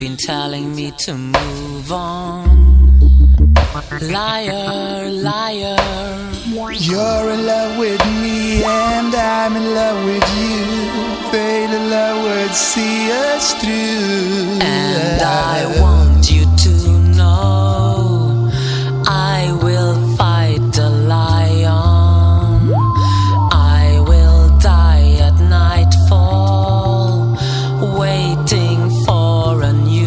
been telling me to move on. Liar, liar. You're in love with me and I'm in love with you. Fatal love would see us through. And